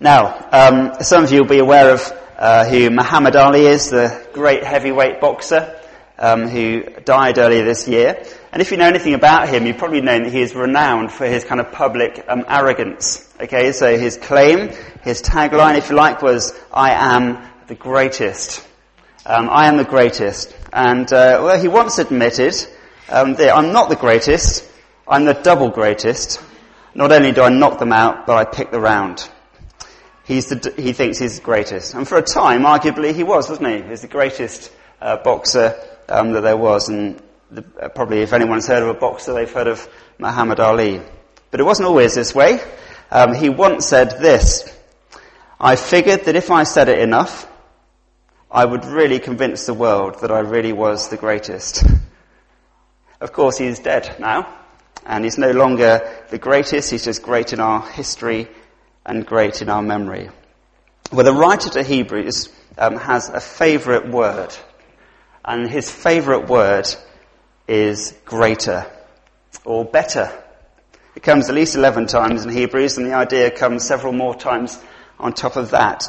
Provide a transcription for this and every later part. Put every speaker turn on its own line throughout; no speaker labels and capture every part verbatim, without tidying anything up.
Now, um, some of you will be aware of uh, who Muhammad Ali is, the great heavyweight boxer um, who died earlier this year. And if you know anything about him, you've probably known that he is renowned for his kind of public um, arrogance. Okay, so his claim, his tagline, if you like, was, "I am the greatest." Um, I am the greatest. And, uh, well, he once admitted, um, that I'm not the greatest, I'm the double greatest. Not only do I knock them out, but I pick the round. He's the, he thinks he's the greatest. And for a time, arguably, he was, wasn't he? He was the greatest uh, boxer um, that there was. And the, uh, probably if anyone's heard of a boxer, they've heard of Muhammad Ali. But it wasn't always this way. Um, he once said this: "I figured that if I said it enough, I would really convince the world that I really was the greatest." Of course, he's dead now, and he's no longer the greatest. He's just great in our history and great in our memory. Well, the writer to Hebrews um, has a favourite word, and his favourite word is greater, or better. It comes at least eleven times in Hebrews, and the idea comes several more times on top of that.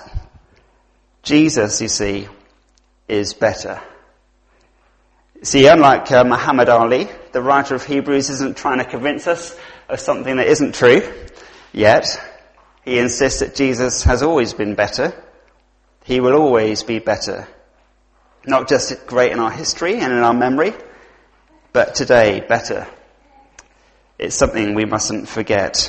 Jesus, you see, is better. See, unlike uh, Muhammad Ali, the writer of Hebrews isn't trying to convince us of something that isn't true yet. He insists that Jesus has always been better. He will always be better. Not just great in our history and in our memory, but today better. It's something we mustn't forget.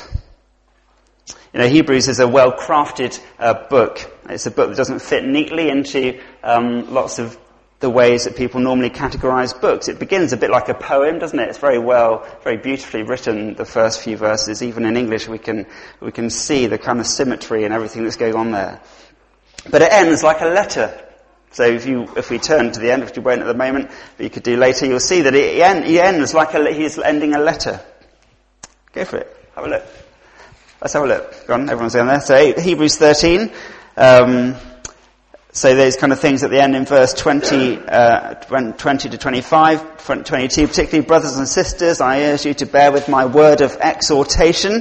You know, Hebrews is a well-crafted uh, book. It's a book that doesn't fit neatly into um, lots of the ways that people normally categorize books. It begins a bit like a poem, doesn't it? It's very well, very beautifully written, the first few verses. Even in English, we can we can see the kind of symmetry and everything that's going on there. But it ends like a letter. So if you if we turn to the end, which you won't at the moment, but you could do later, you'll see that it, end, it ends like a, he's ending a letter. Go for it. Have a look. Let's have a look. Go on, everyone's going there. So Hebrews thirteen. Um, so those kind of things at the end in verse twenty, uh, twenty to twenty-five, twenty-two, particularly brothers and sisters, I urge you to bear with my word of exhortation.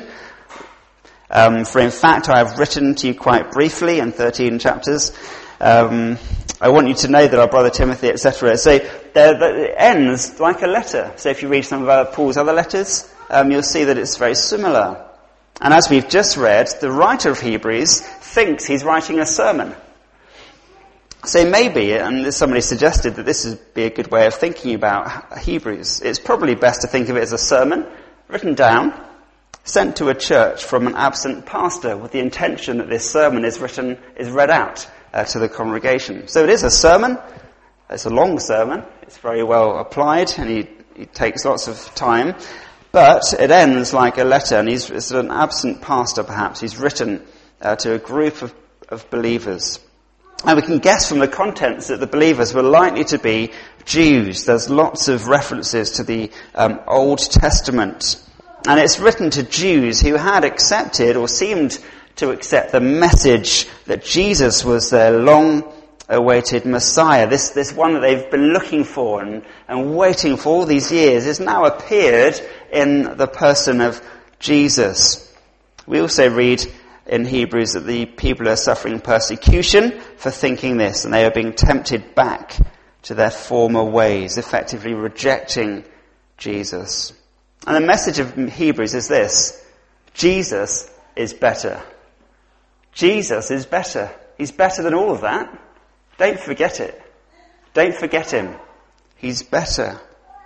Um, for in fact I have written to you quite briefly in thirteen chapters. Um, I want you to know that our brother Timothy, et cetera. So there, it ends like a letter. So if you read some of uh, Paul's other letters, um, you'll see that it's very similar. And as we've just read, the writer of Hebrews thinks he's writing a sermon. So maybe, and somebody suggested that this would be a good way of thinking about Hebrews, it's probably best to think of it as a sermon written down, sent to a church from an absent pastor with the intention that this sermon is written, is read out uh, to the congregation. So it is a sermon. It's a long sermon. It's very well applied, and he, he takes lots of time. But it ends like a letter, and he's it's an absent pastor perhaps. He's written uh, to a group of, of believers. And we can guess from the contents that the believers were likely to be Jews. There's lots of references to the um, Old Testament. And it's written to Jews who had accepted or seemed to accept the message that Jesus was their long-awaited Messiah. This, this one that they've been looking for and, and waiting for all these years has now appeared in the person of Jesus. We also read in Hebrews that the people are suffering persecution for thinking this, and they are being tempted back to their former ways, effectively rejecting Jesus. And the message of Hebrews is this: Jesus is better. Jesus is better. He's better than all of that. Don't forget it. Don't forget him. He's better.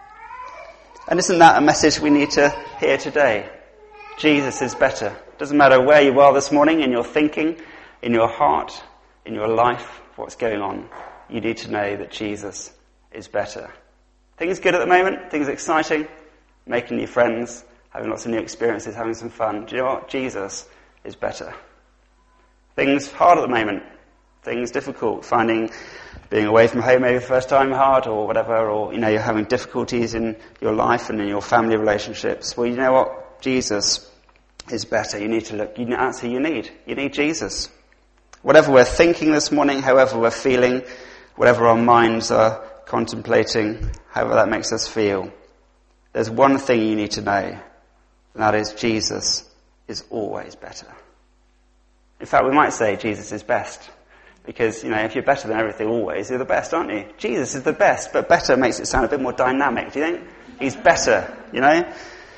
And isn't that a message we need to hear today? Jesus is better. Doesn't matter where you are this morning, in your thinking, in your heart, in your life, what's going on. You need to know that Jesus is better. Things good at the moment, things exciting, making new friends, having lots of new experiences, having some fun. Do you know what? Jesus is better. Things hard at the moment, things difficult, finding being away from home maybe the first time hard or whatever, or, you know, you're having difficulties in your life and in your family relationships. Well, you know what? Jesus is better. You need to look, you, that's who you need. You need Jesus. Whatever we're thinking this morning, however we're feeling, whatever our minds are contemplating, however that makes us feel, there's one thing you need to know, and that is Jesus is always better. In fact, we might say Jesus is best. Because, you know, if you're better than everything always, you're the best, aren't you? Jesus is the best, but better makes it sound a bit more dynamic, do you think? He's better, you know?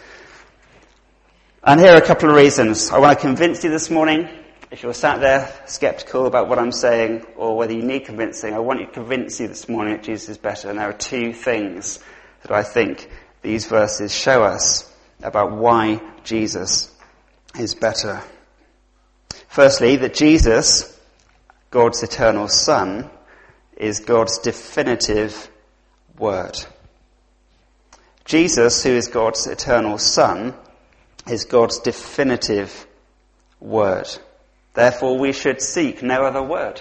And here are a couple of reasons. I want to convince you this morning, if you're sat there sceptical about what I'm saying, or whether you need convincing, I want to convince you this morning that Jesus is better. And there are two things that I think these verses show us about why Jesus is better. Firstly, that Jesus, God's eternal Son, is God's definitive word. Jesus, who is God's eternal Son, is God's definitive word. Therefore, we should seek no other word.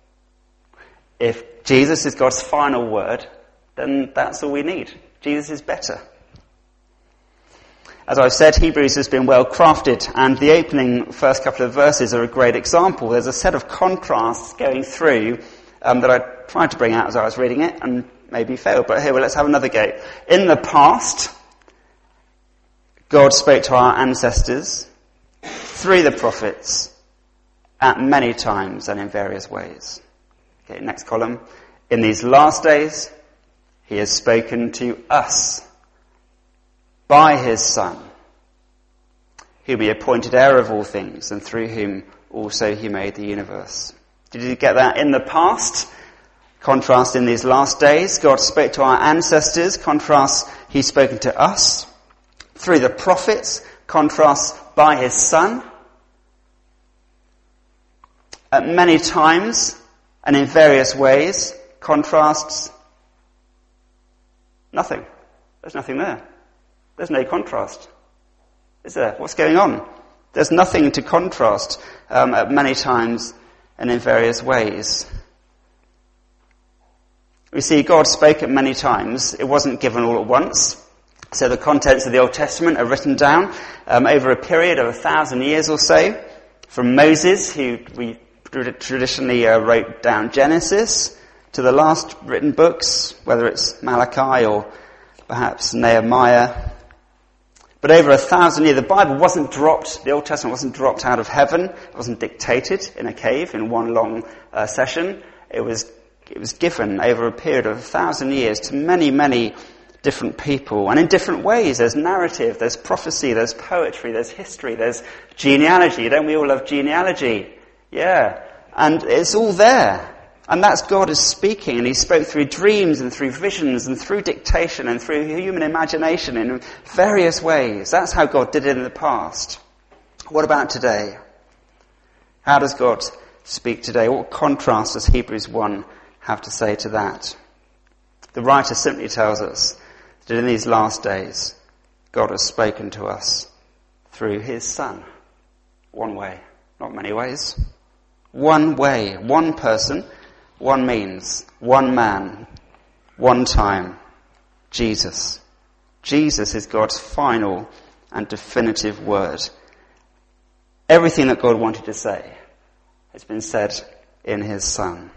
If Jesus is God's final word, then that's all we need. Jesus is better. As I've said, Hebrews has been well crafted, and the opening first couple of verses are a great example. There's a set of contrasts going through um, that I tried to bring out as I was reading it, and maybe failed. But here, well, let's have another go. In the past, God spoke to our ancestors through the prophets at many times and in various ways. Okay, next column. In these last days, he has spoken to us by his Son, whom he appointed heir of all things, and through whom also he made the universe. Did you get that? In the past, contrast in these last days, God spoke to our ancestors, contrast he's spoken to us. Through the prophets, contrast by his Son. At many times and in various ways, contrasts nothing. There's nothing there. There's no contrast. Is there? What's going on? There's nothing to contrast um, at many times and in various ways. We see God spoke at many times. It wasn't given all at once. So the contents of the Old Testament are written down um, over a period of a thousand years or so. From Moses, who we traditionally uh, wrote down Genesis, to the last written books, whether it's Malachi or perhaps Nehemiah. But over a thousand years, the Bible wasn't dropped, the Old Testament wasn't dropped out of heaven. It wasn't dictated in a cave in one long uh, session. It was, it was given over a period of a thousand years to many, many different people. And in different ways. There's narrative, there's prophecy, there's poetry, there's history, there's genealogy. Don't we all love genealogy? Yeah. And it's all there. And that's God is speaking, and he spoke through dreams and through visions and through dictation and through human imagination in various ways. That's how God did it in the past. What about today? How does God speak today? What contrast does Hebrews one have to say to that? The writer simply tells us that in these last days, God has spoken to us through his Son. One way, not many ways. One way, one person, one means, one man, one time, Jesus. Jesus is God's final and definitive word. Everything that God wanted to say has been said in his Son.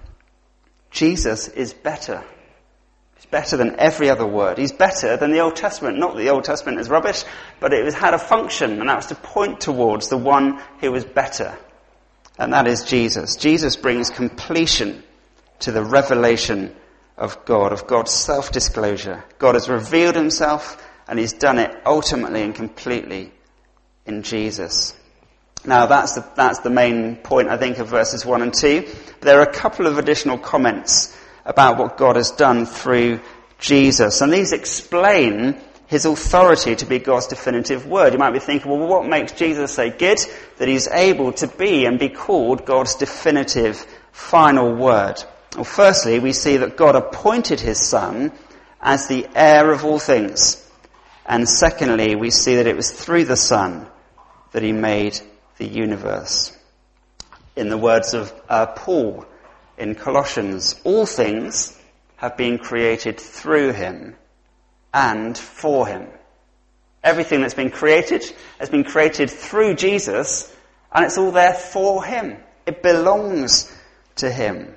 Jesus is better. He's better than every other word. He's better than the Old Testament. Not that the Old Testament is rubbish, but it was, had a function, and that was to point towards the one who was better. And that is Jesus. Jesus brings completion to the revelation of God, of God's self-disclosure. God has revealed himself, and he's done it ultimately and completely in Jesus. Now that's the, that's the main point, I think, of verses one and two. But there are a couple of additional comments about what God has done through Jesus. And these explain his authority to be God's definitive word. You might be thinking, well, what makes Jesus so good that he's able to be and be called God's definitive final word? Well, firstly, we see that God appointed his Son as the heir of all things. And secondly, we see that it was through the Son that he made the universe. In the words of uh, Paul in Colossians, all things have been created through him and for him. Everything that's been created has been created through Jesus, and it's all there for him. It belongs to him.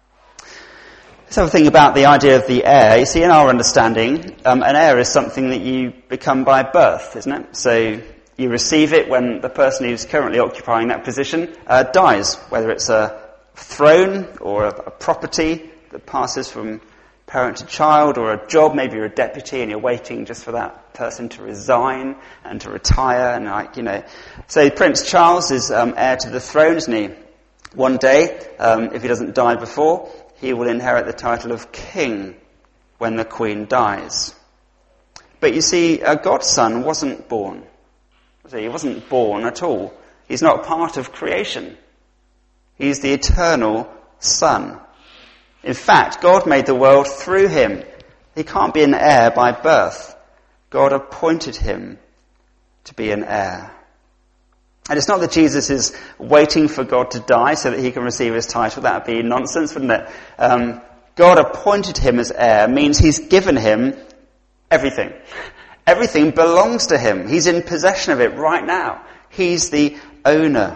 Let's have a think about the idea of the heir. You see, in our understanding, um, an heir is something that you become by birth, isn't it? So You receive it when the person who's currently occupying that position uh, dies, whether it's a throne or a, a property that passes from parent to child, or a job. Maybe you're a deputy and you're waiting just for that person to resign and to retire, and like you know. So Prince Charles is um, heir to the throne, isn't he? One day, um, if he doesn't die before, he will inherit the title of king when the Queen dies. But you see, uh, God's son wasn't born. Was he? He wasn't born at all. He's not part of creation. He's the eternal Son. In fact, God made the world through him. He can't be an heir by birth. God appointed him to be an heir. And it's not that Jesus is waiting for God to die so that he can receive his title. That would be nonsense, wouldn't it? Um, God appointed him as heir means he's given him everything. Everything belongs to him. He's in possession of it right now. He's the owner.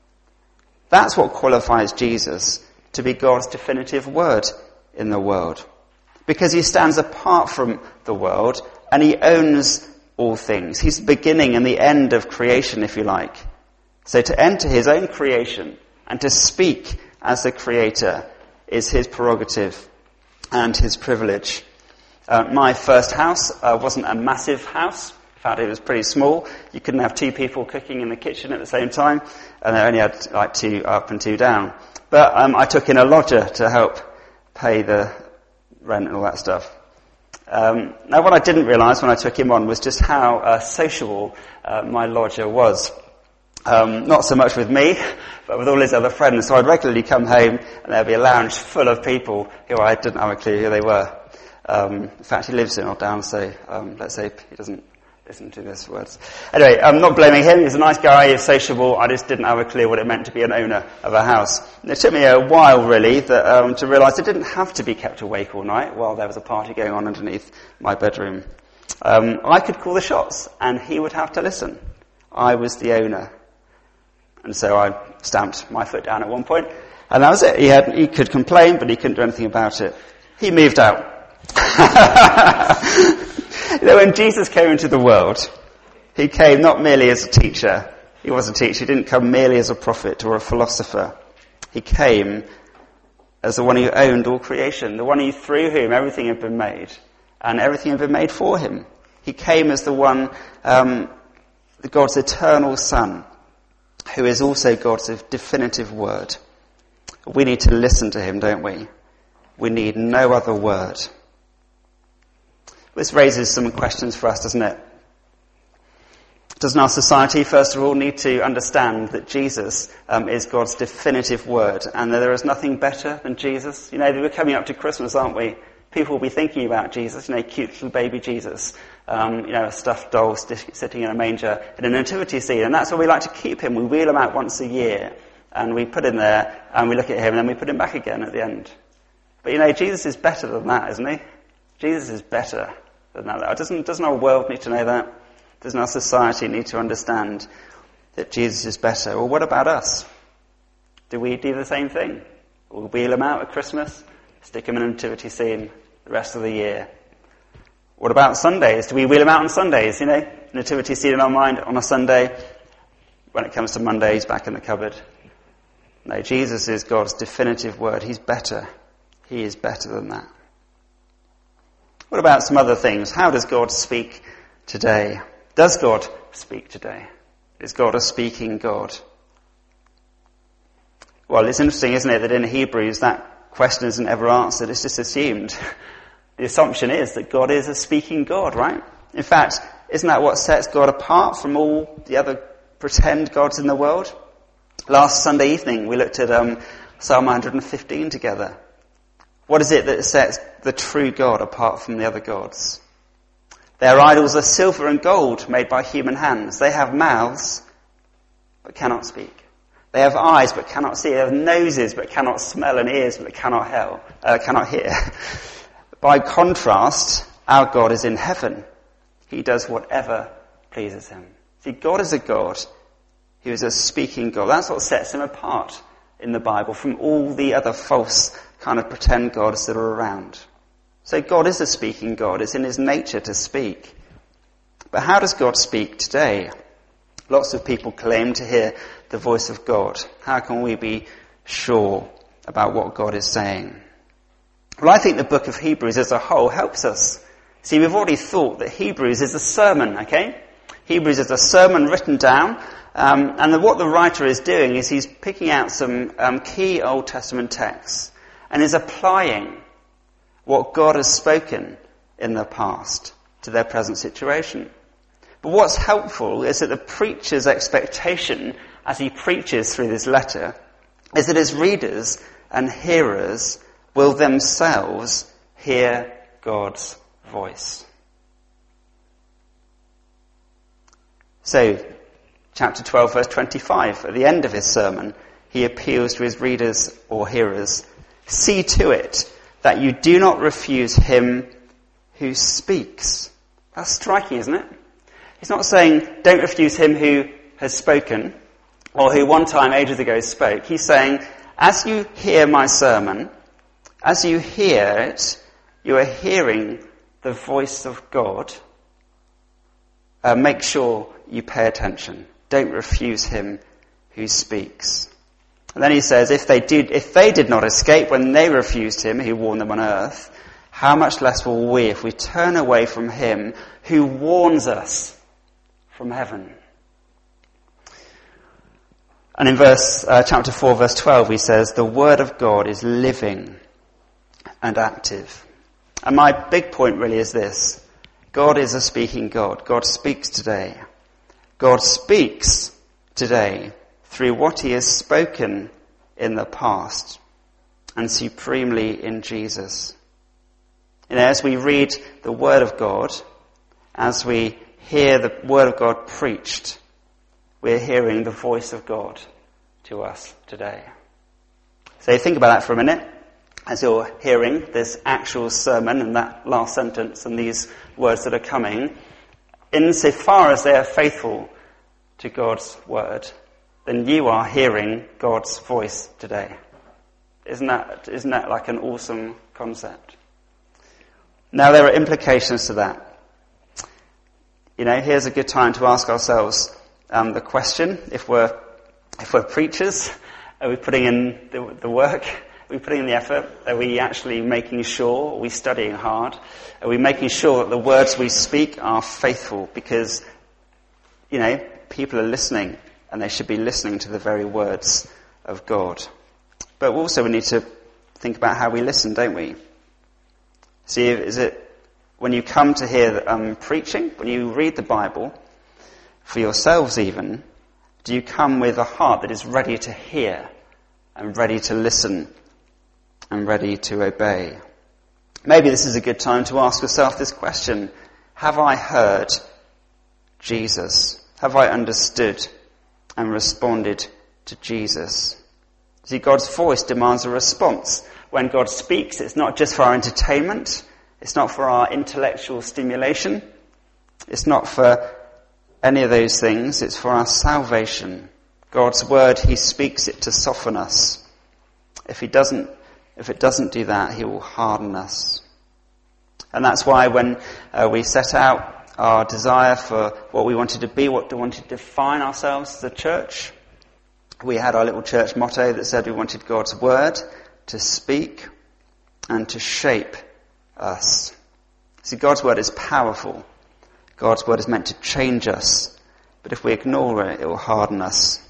That's what qualifies Jesus to be God's definitive word in the world. Because he stands apart from the world and he owns all things. He's the beginning and the end of creation, if you like. So to enter his own creation and to speak as the creator is his prerogative and his privilege. Uh, my first house uh, wasn't a massive house. In fact, it was pretty small. You couldn't have two people cooking in the kitchen at the same time, and they only had like two up and two down. But um, I took in a lodger to help pay the rent and all that stuff. Um, now, what I didn't realise when I took him on was just how uh, sociable uh, my lodger was. Um, not so much with me, but with all his other friends. So I'd regularly come home, and there'd be a lounge full of people who I didn't have a clue who they were. Um, in fact, he lives in or down, so um, let's say he doesn't listen to these words. Anyway, I'm not blaming him. He's a nice guy. He's sociable. I just didn't have a clue what it meant to be an owner of a house. And it took me a while, really, that, um, to realise I didn't have to be kept awake all night while there was a party going on underneath my bedroom. Um, I could call the shots, and he would have to listen. I was the owner. And so I stamped my foot down at one point, and that was it. He had, he could complain, but he couldn't do anything about it. He moved out. You know, when Jesus came into the world, he came not merely as a teacher. He was a teacher. He didn't come merely as a prophet or a philosopher. He came as the one who owned all creation, the one who through whom everything had been made, and everything had been made for him. He came as the one, um, God's eternal Son, who is also God's definitive word. We need to listen to him, don't we? We need no other word. This raises some questions for us, doesn't it? Doesn't our society, first of all, need to understand that Jesus um, is God's definitive word, and that there is nothing better than Jesus? You know, we're coming up to Christmas, aren't we? People will be thinking about Jesus, you know, cute little baby Jesus, um, you know, a stuffed doll st- sitting in a manger in a nativity scene, and that's where we like to keep him. We wheel him out once a year, and we put him there, and we look at him, and then we put him back again at the end. But you know, Jesus is better than that, isn't he? Jesus is better than that. Doesn't, doesn't our world need to know that? Doesn't our society need to understand that Jesus is better? Well, what about us? Do we do the same thing? We'll wheel him out at Christmas, stick him in a nativity scene the rest of the year. What about Sundays? Do we wheel him out on Sundays? You know, nativity scene in our mind on a Sunday. When it comes to Monday, he's back in the cupboard. No, Jesus is God's definitive word. He's better. He is better than that. What about some other things? How does God speak today? Does God speak today? Is God a speaking God? Well, it's interesting, isn't it, that in Hebrews that question isn't ever answered. It's just assumed. The assumption is that God is a speaking God, right? In fact, isn't that what sets God apart from all the other pretend gods in the world? Last Sunday evening, we looked at um, Psalm one hundred fifteen together. What is it that sets the true God apart from the other gods? Their idols are silver and gold made by human hands. They have mouths, but cannot speak. They have eyes, but cannot see. They have noses, but cannot smell, and ears, but cannot, hell, uh, cannot hear. By contrast, our God is in heaven. He does whatever pleases him. See, God is a God who is a speaking God. That's what sets him apart in the Bible from all the other false kind of pretend gods that are around. So God is a speaking God. It's in his nature to speak. But how does God speak today? Lots of people claim to hear the voice of God. How can we be sure about what God is saying? Well, I think the book of Hebrews as a whole helps us. See, we've already thought that Hebrews is a sermon, okay? Hebrews is a sermon written down, um, and the, what the writer is doing is he's picking out some um, key Old Testament texts and is applying what God has spoken in the past to their present situation. But what's helpful is that the preacher's expectation as he preaches through this letter is that his readers and hearers will themselves hear God's voice. So, chapter twelve, verse twenty-five, at the end of his sermon, he appeals to his readers or hearers, "See to it that you do not refuse him who speaks." That's striking, isn't it? He's not saying, don't refuse him who has spoken, or who one time ages ago spoke. He's saying, as you hear my sermon, as you hear it, you are hearing the voice of God. Uh, make sure you pay attention. Don't refuse him who speaks. And then he says, if they did, if they did not escape when they refused him who warned them on earth, how much less will we if we turn away from him who warns us from heaven? And in verse uh, chapter four, verse twelve, he says, the word of God is living and active. And my big point really is this. God is a speaking God. God speaks today. God speaks today through what he has spoken in the past and supremely in Jesus. You know, as we read the Word of God, as we hear the Word of God preached, we're hearing the voice of God to us today. So think about that for a minute. As you're hearing this actual sermon and that last sentence and these words that are coming, insofar as they are faithful to God's Word, then you are hearing God's voice today. Isn't that, isn't that like an awesome concept? Now there are implications to that. You know, here's a good time to ask ourselves um, the question, if we're, if we're preachers, are we putting in the, the work? Are we putting in the effort? Are we actually making sure? Are we studying hard? Are we making sure that the words we speak are faithful? Because, you know, people are listening, and they should be listening to the very words of God. But also we need to think about how we listen, don't we? See, is it when you come to hear um, preaching, when you read the Bible, for yourselves even, do you come with a heart that is ready to hear and ready to listen and ready to obey? Maybe this is a good time to ask yourself this question. Have I heard Jesus? Have I understood and responded to Jesus? See, God's voice demands a response. When God speaks, it's not just for our entertainment. It's not for our intellectual stimulation. It's not for any of those things. It's for our salvation. God's word, he speaks it to soften us. If he doesn't, if it doesn't do that, he will harden us. And that's why when uh, we set out our desire for what we wanted to be, what we wanted to define ourselves as a church, we had our little church motto that said we wanted God's word to speak and to shape us. See, God's word is powerful. God's word is meant to change us. But if we ignore it, it will harden us.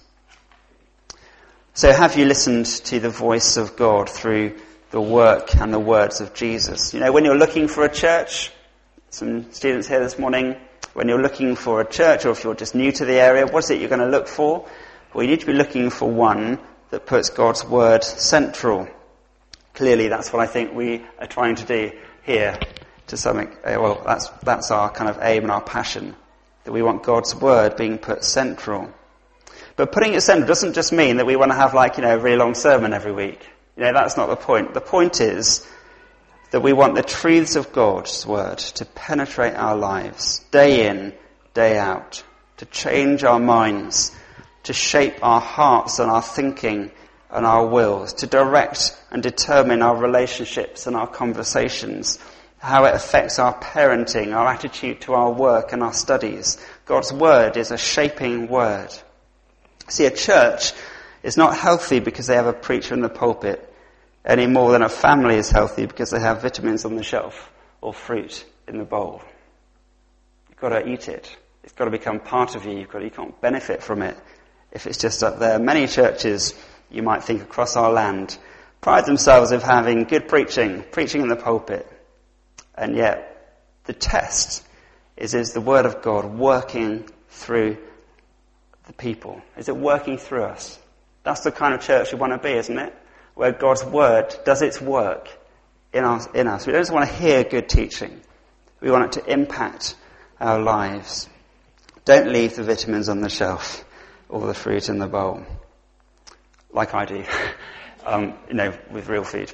So have you listened to the voice of God through the work and the words of Jesus? You know, when you're looking for a church, some students here this morning, when you're looking for a church, or if you're just new to the area, what is it you're going to look for? Well, you need to be looking for one that puts God's word central. Clearly, that's what I think we are trying to do here. To some, well, that's that's our kind of aim and our passion, that we want God's word being put central. But putting it central doesn't just mean that we want to have, like, you know, a really long sermon every week. You know, that's not the point. The point is that we want the truths of God's word to penetrate our lives day in, day out, to change our minds, to shape our hearts and our thinking and our wills, to direct and determine our relationships and our conversations, how it affects our parenting, our attitude to our work and our studies. God's word is a shaping word. See, a church is not healthy because they have a preacher in the pulpit any more than a family is healthy because they have vitamins on the shelf or fruit in the bowl. You've got to eat it. It's got to become part of you. You've got to, you can't benefit from it if it's just up there. Many churches, you might think across our land, pride themselves of having good preaching, preaching in the pulpit. And yet, the test is, is the word of God working through the people? Is it working through us? That's the kind of church we want to be, isn't it? Where God's word does its work in us. In us. We don't just want to hear good teaching. We want it to impact our lives. Don't leave the vitamins on the shelf or the fruit in the bowl, like I do, um, you know, with real food.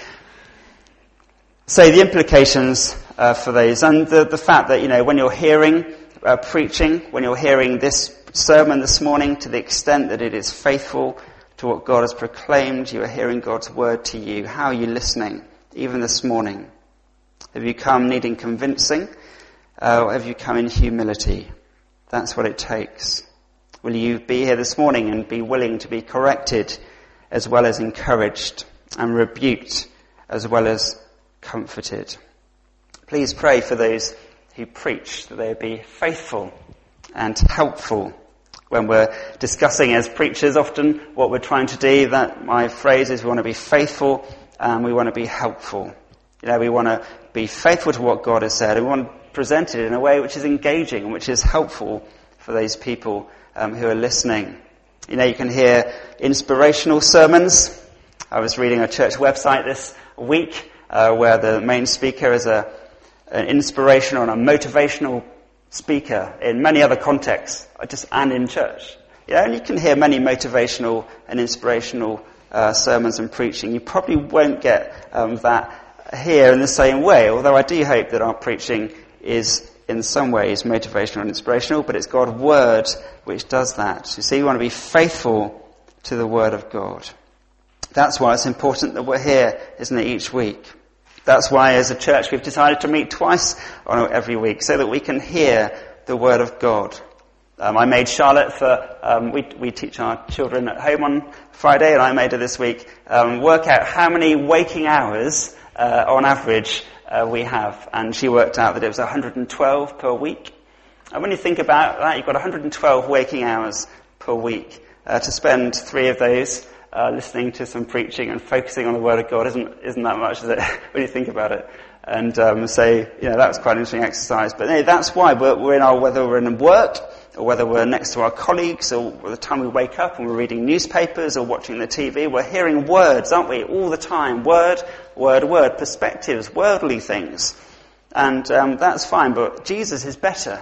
So the implications uh, for those, and the, the fact that, you know, when you're hearing uh, preaching, when you're hearing this sermon this morning, to the extent that it is faithful to what God has proclaimed, you are hearing God's word to you. How are you listening, even this morning? Have you come needing convincing, uh, or have you come in humility? That's what it takes. Will you be here this morning and be willing to be corrected as well as encouraged, and rebuked as well as comforted? Please pray for those who preach, that they be faithful and helpful. When we're discussing as preachers often what we're trying to do, that my phrase is we want to be faithful and we want to be helpful. You know, we want to be faithful to what God has said, and we want to present it in a way which is engaging and which is helpful for those people um, who are listening. You know, you can hear inspirational sermons. I was reading a church website this week uh, where the main speaker is a an inspirational and a motivational speaker in many other contexts, just and in church. You know, and you can hear many motivational and inspirational uh, sermons and preaching. You probably won't get um, that here in the same way, although I do hope that our preaching is in some ways motivational and inspirational, but it's God's word which does that. You see, we want to be faithful to the word of God. That's why it's important that we're here, isn't it, each week? That's why as a church we've decided to meet twice on every week, so that we can hear the word of God. Um, I made Charlotte for, um, we, we teach our children at home on Friday, and I made her this week, um, work out how many waking hours uh, on average uh, we have. And she worked out that it was one hundred twelve per week. And when you think about that, you've got one hundred twelve waking hours per week. Uh, to spend three of those Uh, listening to some preaching and focusing on the Word of God isn't isn't that much, is it? When you think about it. And um, so, you know, that was quite an interesting exercise. But anyway, that's why we're, we're in our, whether we're in work, or whether we're next to our colleagues, or the time we wake up and we're reading newspapers or watching the T V, we're hearing words, aren't we, all the time? Word, word, word, perspectives, worldly things. And um, that's fine, but Jesus is better.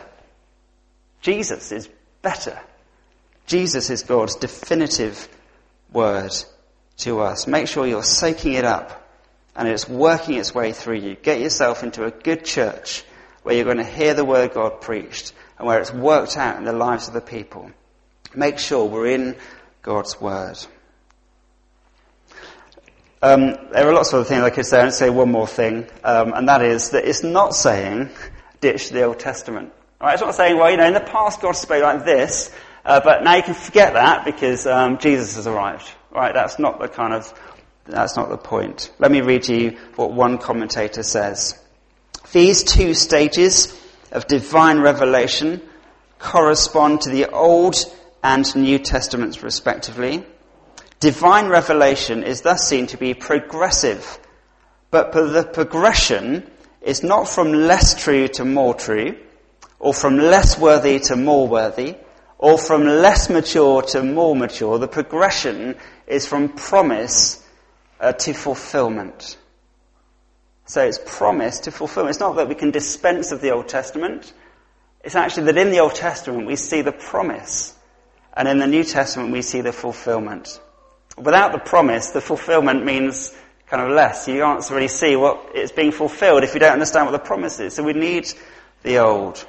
Jesus is better. Jesus is God's definitive word to us. Make sure you're soaking it up and it's working its way through you. Get yourself into a good church where you're going to hear the word God preached and where it's worked out in the lives of the people. Make sure we're in God's word. Um, there are lots of other things I could say. I'll say one more thing, um, and that is that it's not saying ditch the Old Testament. All right, it's not saying, well, you know, in the past God spoke like this, Uh, but now you can forget that because um, Jesus has arrived. Right? That's not the kind of, that's not the point. Let me read you what one commentator says. These two stages of divine revelation correspond to the Old and New Testaments respectively. Divine revelation is thus seen to be progressive, but the progression is not from less true to more true, or from less worthy to more worthy, or from less mature to more mature. The progression is from promise uh, to fulfillment. So it's promise to fulfillment. It's not that we can dispense of the Old Testament. It's actually that in the Old Testament we see the promise, and in the New Testament we see the fulfillment. Without the promise, the fulfillment means kind of less. You can't really see what it's being fulfilled if you don't understand what the promise is. So we need the Old.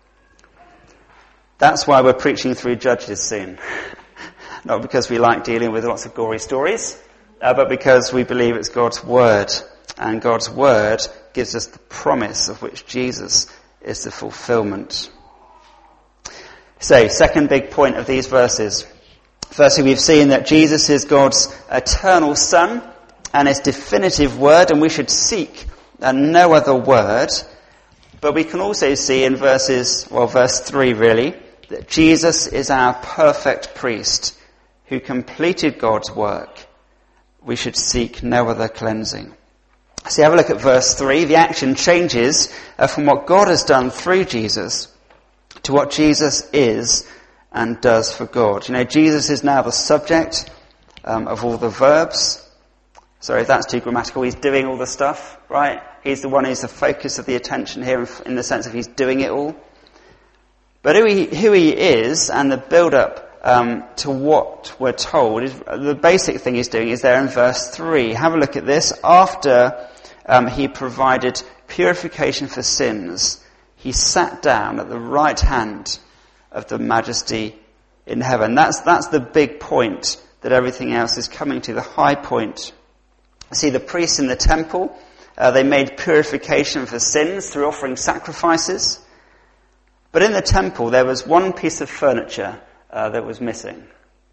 That's why we're preaching through Judges soon. Not because we like dealing with lots of gory stories, uh, but because we believe it's God's word. And God's word gives us the promise of which Jesus is the fulfillment. So, second big point of these verses. Firstly, we've seen that Jesus is God's eternal Son and his definitive word, and we should seek no other word. But we can also see in verses, well, verse three really, that Jesus is our perfect priest who completed God's work. We should seek no other cleansing. So have a look at verse three. The action changes uh, from what God has done through Jesus to what Jesus is and does for God. You know, Jesus is now the subject um, of all the verbs. Sorry if that's too grammatical. He's doing all the stuff, right? He's the one who's the focus of the attention here in the sense of he's doing it all. But who he, who he is and the build-up um, to what we're told, is, the basic thing he's doing is there in verse three. Have a look at this. After um, he provided purification for sins, he sat down at the right hand of the majesty in heaven. That's, that's the big point that everything else is coming to, the high point. See, the priests in the temple, uh, they made purification for sins through offering sacrifices. But in the temple, there was one piece of furniture uh, that was missing.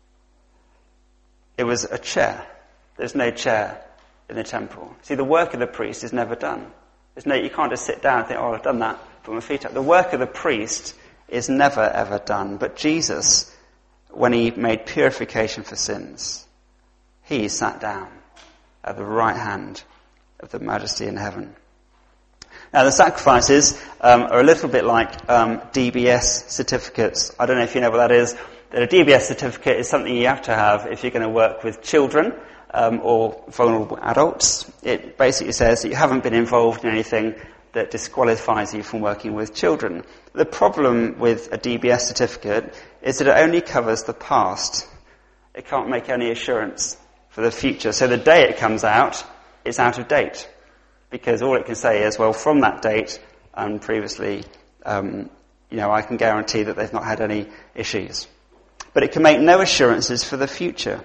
It was a chair. There's no chair in the temple. See, the work of the priest is never done. There's no, you can't just sit down and think, oh, I've done that, put my feet up. The work of the priest is never, ever done. But Jesus, when he made purification for sins, he sat down at the right hand of the majesty in heaven. Now, the sacrifices um, are a little bit like um, D B S certificates. I don't know if you know what that is. That a D B S certificate is something you have to have if you're going to work with children um, or vulnerable adults. It basically says that you haven't been involved in anything that disqualifies you from working with children. The problem with a D B S certificate is that it only covers the past. It can't make any assurance for the future. So the day it comes out, it's out of date. Because all it can say is, well, from that date and previously, um, you know, I can guarantee that they've not had any issues. But it can make no assurances for the future.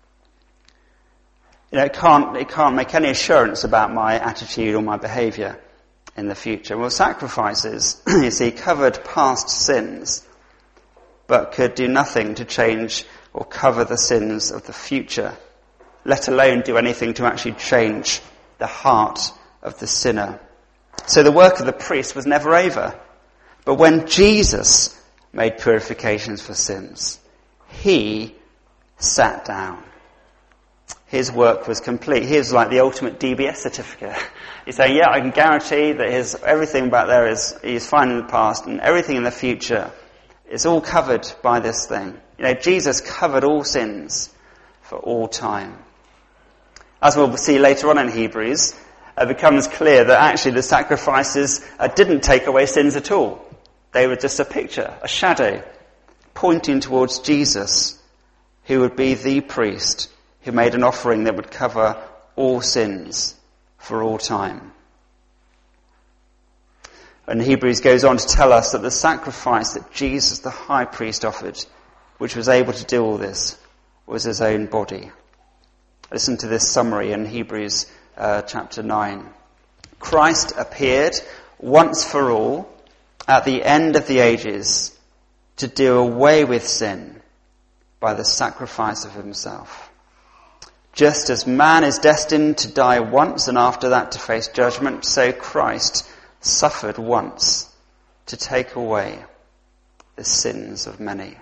You know, it can't, it can't make any assurance about my attitude or my behaviour in the future. Well, sacrifices, you see, covered past sins, but could do nothing to change or cover the sins of the future, let alone do anything to actually change the heart of the sinner. So the work of the priest was never over. But when Jesus made purifications for sins, he sat down. His work was complete. He was like the ultimate D B S certificate. He's saying, yeah, I can guarantee that his everything back there is he's fine in the past, and everything in the future is all covered by this thing. You know, Jesus covered all sins for all time. As we'll see later on in Hebrews, it becomes clear that actually the sacrifices uh, didn't take away sins at all. They were just a picture, a shadow, pointing towards Jesus, who would be the priest who made an offering that would cover all sins for all time. And Hebrews goes on to tell us that the sacrifice that Jesus, the high priest, offered, which was able to do all this, was his own body. Listen to this summary in Hebrews uh, chapter nine. Christ appeared once for all at the end of the ages to do away with sin by the sacrifice of himself. Just as man is destined to die once and after that to face judgment, so Christ suffered once to take away the sins of many.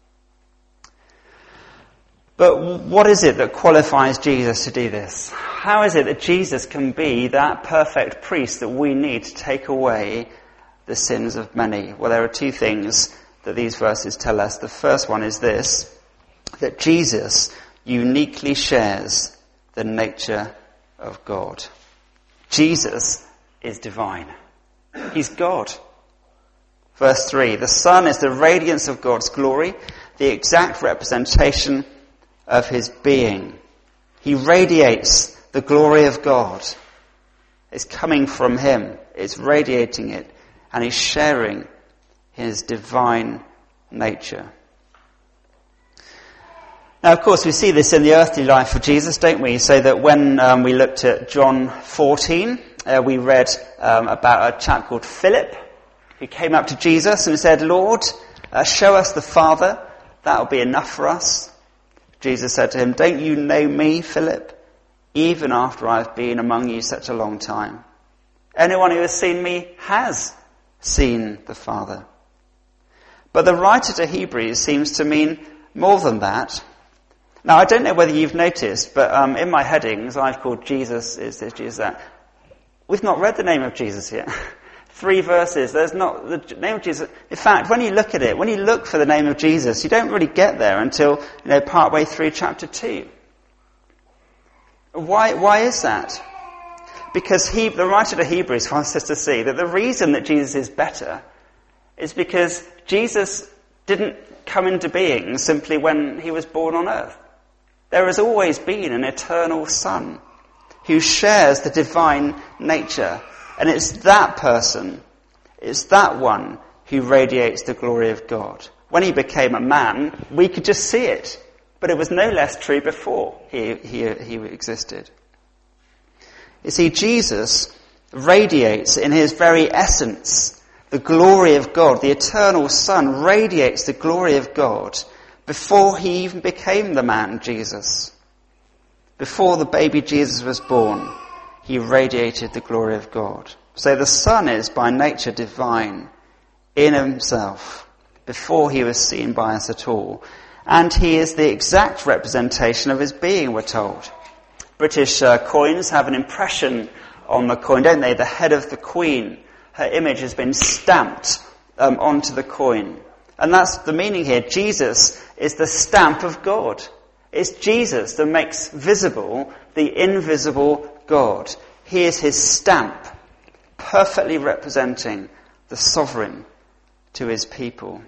But what is it that qualifies Jesus to do this? How is it that Jesus can be that perfect priest that we need to take away the sins of many? Well, there are two things that these verses tell us. The first one is this, that Jesus uniquely shares the nature of God. Jesus is divine. He's God. Verse three, the Son is the radiance of God's glory, the exact representation of his being. He radiates the glory of God. It's coming from him. It's radiating it. And he's sharing his divine nature. Now, of course, we see this in the earthly life of Jesus, don't we? So that when um, we looked at John fourteen, uh, we read um, about a chap called Philip who came up to Jesus and said, Lord, Uh, show us the Father, that will be enough for us. Jesus said to him, don't you know me, Philip, even after I've been among you such a long time? Anyone who has seen me has seen the Father. But the writer to Hebrews seems to mean more than that. Now, I don't know whether you've noticed, but um, in my headings, I've called Jesus is this, Jesus that. We've not read the name of Jesus yet. Three verses. There's not the name of Jesus. In fact, when you look at it, when you look for the name of Jesus, you don't really get there until, you know, partway through chapter two. Why? Why is that? Because he, the writer to Hebrews wants us to see that the reason that Jesus is better is because Jesus didn't come into being simply when he was born on earth. There has always been an eternal Son who shares the divine nature. And it's that person, it's that one who radiates the glory of God. When he became a man, we could just see it. But it was no less true before he, he, he existed. You see, Jesus radiates in his very essence the glory of God. The eternal Son radiates the glory of God before he even became the man Jesus. Before the baby Jesus was born, he radiated the glory of God. So the Son is by nature divine in himself before he was seen by us at all. And he is the exact representation of his being, we're told. British uh, coins have an impression on the coin, don't they? The head of the Queen, her image has been stamped um, onto the coin. And that's the meaning here. Jesus is the stamp of God. It's Jesus that makes visible the invisible God. He is his stamp, perfectly representing the sovereign to his people.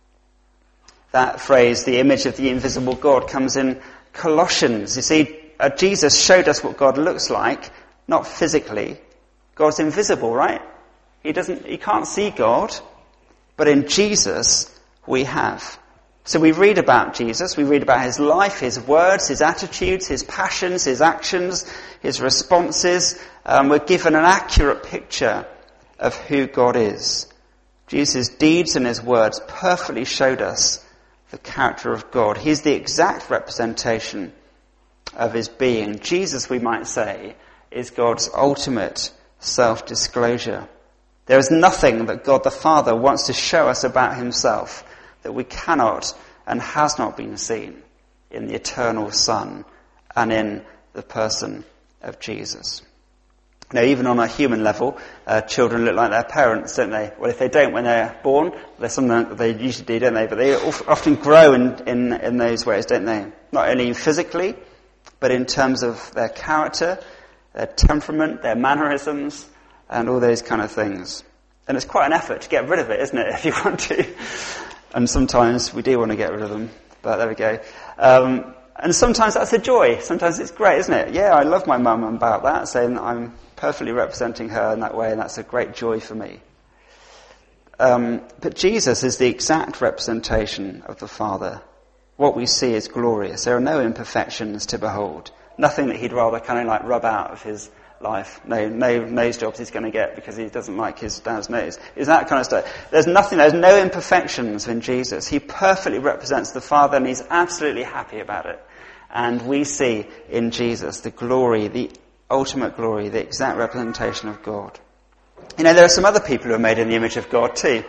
That phrase, the image of the invisible God, comes in Colossians. You see, uh, Jesus showed us what God looks like, not physically. God's invisible, right? He doesn't, he can't see God, but in Jesus we have. So we read about Jesus, we read about his life, his words, his attitudes, his passions, his actions, his responses. Um, we're given an accurate picture of who God is. Jesus' deeds and his words perfectly showed us the character of God. He's the exact representation of his being. Jesus, we might say, is God's ultimate self-disclosure. There is nothing that God the Father wants to show us about himself that we cannot and has not been seen in the eternal Son and in the person of Jesus. Now, even on a human level, uh, children look like their parents, don't they? Well, if they don't when they're born, there's something that they usually do, don't they? But they often grow in, in, in those ways, don't they? Not only physically, but in terms of their character, their temperament, their mannerisms, and all those kind of things. And it's quite an effort to get rid of it, isn't it, if you want to? And sometimes we do want to get rid of them, but there we go. Um, and sometimes that's a joy. Sometimes it's great, isn't it? Yeah, I love my mum about that, saying that I'm perfectly representing her in that way, and that's a great joy for me. Um, but Jesus is the exact representation of the Father. What we see is glorious. There are no imperfections to behold. Nothing that he'd rather kind of like rub out of his life. No, no nose jobs he's going to get because he doesn't like his dad's nose. Is that kind of stuff. There's nothing, there's no imperfections in Jesus. He perfectly represents the Father and he's absolutely happy about it. And we see in Jesus the glory, the ultimate glory, the exact representation of God. You know, there are some other people who are made in the image of God too.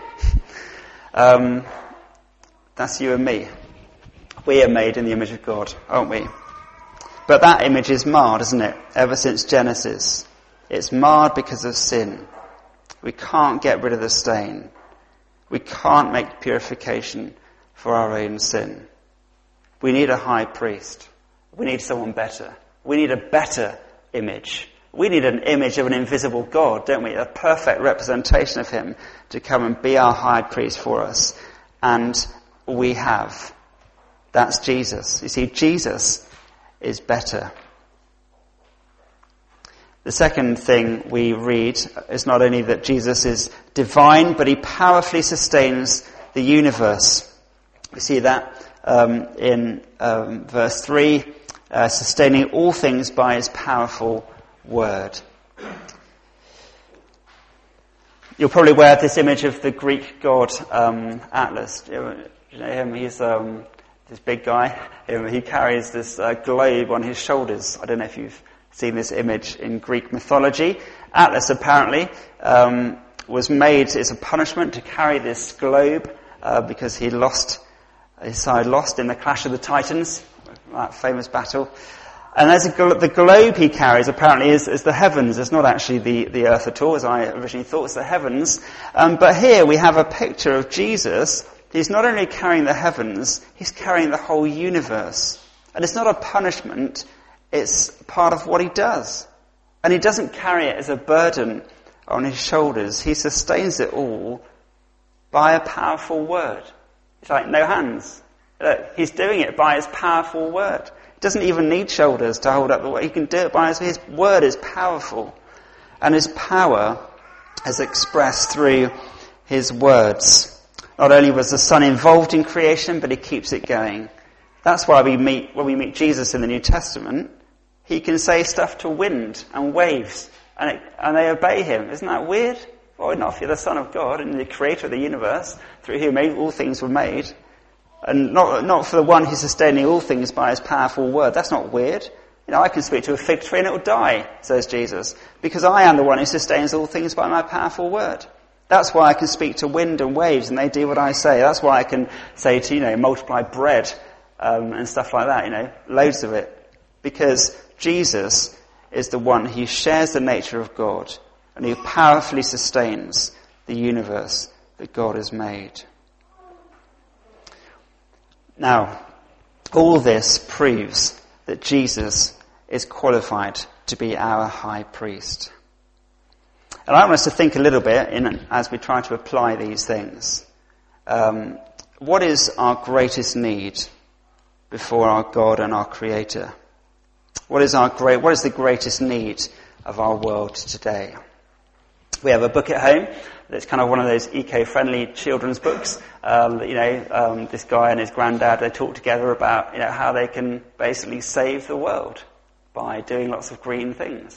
um, that's you and me. We are made in the image of God, aren't we? But that image is marred, isn't it? Ever since Genesis. It's marred because of sin. We can't get rid of the stain. We can't make purification for our own sin. We need a high priest. We need someone better. We need a better image. We need an image of an invisible God, don't we? A perfect representation of him to come and be our high priest for us. And we have. That's Jesus. You see, Jesus is better. The second thing we read is not only that Jesus is divine, but he powerfully sustains the universe. We see that um, in um, verse three, uh, sustaining all things by his powerful word. You're probably aware of this image of the Greek god um, Atlas. Do you, you know him? He's um, this big guy. He carries this uh, globe on his shoulders. I don't know if you've seen this image in Greek mythology. Atlas apparently um, was made as a punishment to carry this globe uh, because he lost, his side lost in the Clash of the Titans, that famous battle. And as a, the globe he carries apparently is, is the heavens. It's not actually the, the earth at all, as I originally thought. It's the heavens. Um, but here we have a picture of Jesus. He's not only carrying the heavens, he's carrying the whole universe. And it's not a punishment. It's part of what he does. And he doesn't carry it as a burden on his shoulders. He sustains it all by a powerful word. It's like no hands. Look, he's doing it by his powerful word. Doesn't even need shoulders to hold up the word. He can do it by his, his word is powerful. And his power is expressed through his words. Not only was the Son involved in creation, but he keeps it going. That's why we meet, when we meet Jesus in the New Testament, he can say stuff to wind and waves, and, it, and they obey him. Isn't that weird? Well, not if you're the Son of God and the creator of the universe, through whom all things were made. And not, not for the one who's sustaining all things by his powerful word. That's not weird. You know, I can speak to a fig tree and it will die, says Jesus, because I am the one who sustains all things by my powerful word. That's why I can speak to wind and waves and they do what I say. That's why I can say to, you know, multiply bread um, and stuff like that, you know, loads of it. Because Jesus is the one who shares the nature of God and who powerfully sustains the universe that God has made. Now, all this proves that Jesus is qualified to be our high priest. And I want us to think a little bit, in, as we try to apply these things. Um, what is our greatest need before our God and our Creator? What is our great? What is the greatest need of our world today? We have a book at home that's kind of one of those eco-friendly children's books. Um, you know, um, this guy and his granddad, they talk together about, you know, how they can basically save the world by doing lots of green things.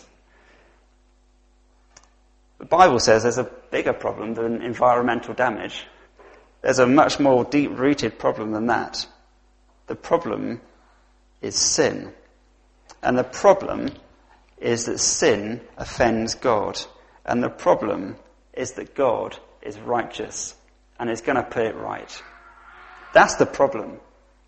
The Bible says there's a bigger problem than environmental damage. There's a much more deep-rooted problem than that. The problem is sin. And the problem is that sin offends God. And the problem is that God is righteous and is going to put it right. That's the problem.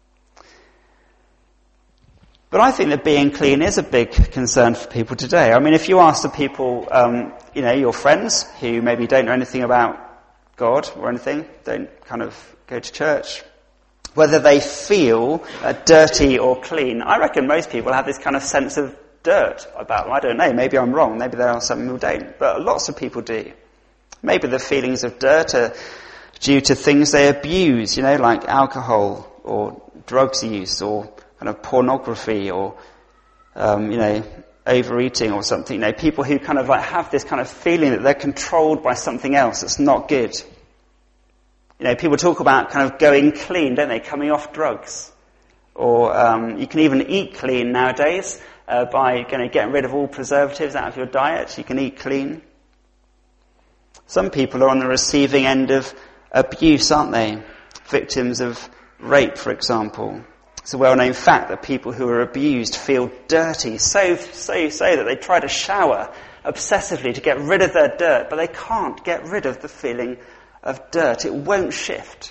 But I think that being clean is a big concern for people today. I mean, if you ask the people, um, you know, your friends who maybe don't know anything about God or anything, don't kind of go to church, whether they feel uh, dirty or clean, I reckon most people have this kind of sense of dirt about them. I don't know, maybe I'm wrong, maybe there are some who don't, but lots of people do. Maybe the feelings of dirt are due to things they abuse, you know, like alcohol or drugs use or kind of pornography or, um, you know, overeating or something. You know, people who kind of like have this kind of feeling that they're controlled by something else that's not good. You know, people talk about kind of going clean, don't they, coming off drugs. Or um, you can even eat clean nowadays uh, by kind of getting rid of all preservatives out of your diet. You can eat clean. Some people are on the receiving end of abuse, aren't they? Victims of rape, for example. It's a well-known fact that people who are abused feel dirty, so, so, so that they try to shower obsessively to get rid of their dirt, but they can't get rid of the feeling of dirt. It won't shift.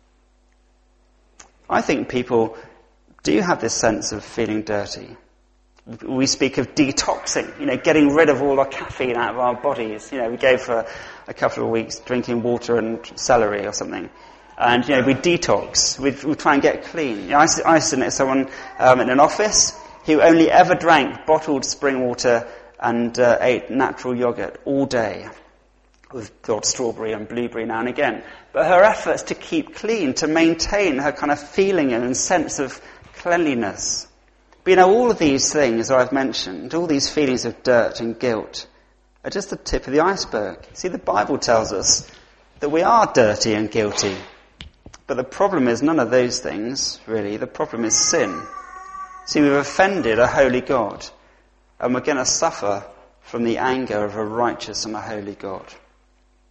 I think people do have this sense of feeling dirty. We speak of detoxing, you know, getting rid of all our caffeine out of our bodies. You know, we go for a couple of weeks drinking water and celery or something. And, you know, we detox. We, we try and get clean. You know, I, I used to know someone um, in an office who only ever drank bottled spring water and uh, ate natural yogurt all day with the odd strawberry and blueberry now and again. But her efforts to keep clean, to maintain her kind of feeling and sense of cleanliness. But, you know, all of these things that I've mentioned, all these feelings of dirt and guilt, are just the tip of the iceberg. See, the Bible tells us that we are dirty and guilty. But the problem is none of those things, really. The problem is sin. See, we've offended a holy God, and we're going to suffer from the anger of a righteous and a holy God.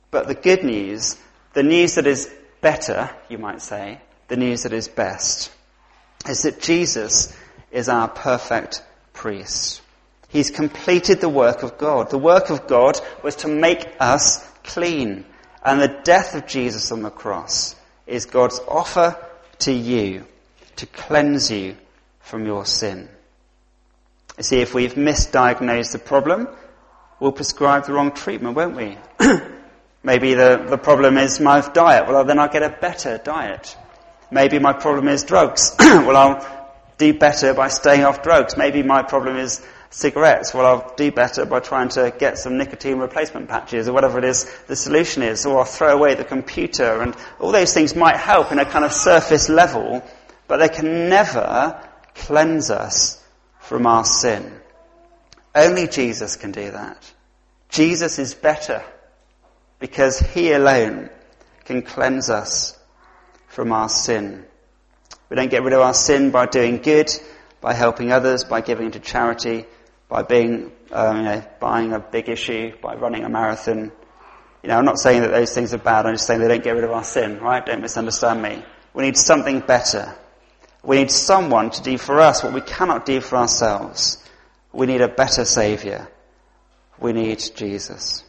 But the good news, the news that is better, you might say, the news that is best, is that Jesus is our perfect priest. He's completed the work of God. The work of God was to make us clean. And the death of Jesus on the cross is God's offer to you to cleanse you from your sin. You see, if we've misdiagnosed the problem, we'll prescribe the wrong treatment, won't we? Maybe the, the problem is my diet. Well, then I'll get a better diet. Maybe my problem is drugs. Well, I'll do better by staying off drugs. Maybe my problem is cigarettes. Well, I'll do better by trying to get some nicotine replacement patches or whatever it is the solution is. Or I'll throw away the computer. And all those things might help in a kind of surface level, but they can never cleanse us from our sin. Only Jesus can do that. Jesus is better because he alone can cleanse us from our sin. We don't get rid of our sin by doing good, by helping others, by giving to charity, by being, um, you know, buying a big issue, by running a marathon. You know, I'm not saying that those things are bad. I'm just saying they don't get rid of our sin, right? Don't misunderstand me. We need something better. We need someone to do for us what we cannot do for ourselves. We need a better Saviour. We need Jesus.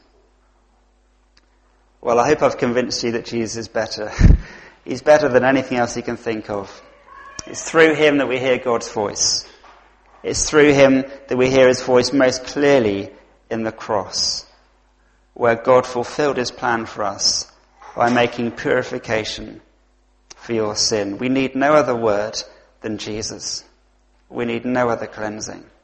Well, I hope I've convinced you that Jesus is better. He's better than anything else you can think of. It's through him that we hear God's voice. It's through him that we hear his voice most clearly in the cross, where God fulfilled his plan for us by making purification for your sin. We need no other word than Jesus. We need no other cleansing.